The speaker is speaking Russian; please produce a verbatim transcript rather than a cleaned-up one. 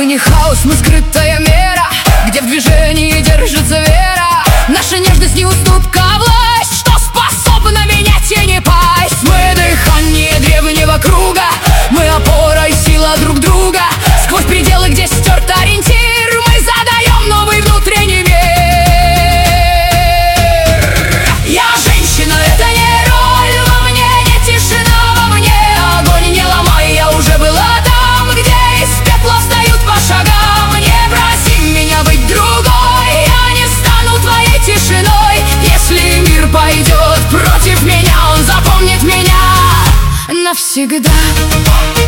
Мы не хаос, мы скрытая мера, где в движении держится вера. Наша нежность не уступка, а власть, что способна менять и не пасть. Мы дыхание древнего круга, мы опора и сила друг друга. Сквозь пределы, где стерт ориентир, мы задаем новый внутренний мир. Я женщина, это не роль, во мне не тишина, во мне огонь не ломай. Я уже была там, где из пепла встают по шагам. Не проси меня быть другой, я не стану твоей тишиной. Если мир пойдет против меня, он запомнит меня навсегда.